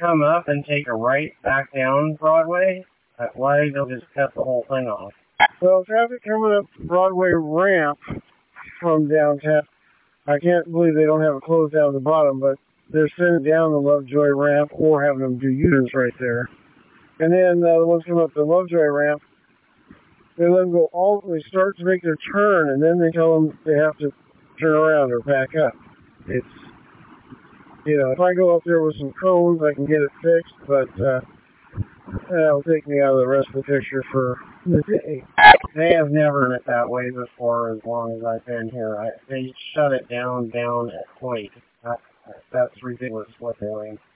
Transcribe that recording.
come up and take a right back down Broadway, why they'll just cut the whole thing off? Well, traffic coming up Broadway ramp from downtown, I can't believe they don't have it closed down at the bottom, but they're sending down the Lovejoy ramp or having them do U-turns right there. And then the ones coming up the Lovejoy ramp, they let them go they start to make their turn, and then they tell them they have to turn around or back up. It's, if I go up there with some cones, I can get it fixed, but that'll take me out of the rest of the picture for the day. They have never done it that way before as long as I've been here. They shut it down at Hoyt. That's ridiculous what they're doing.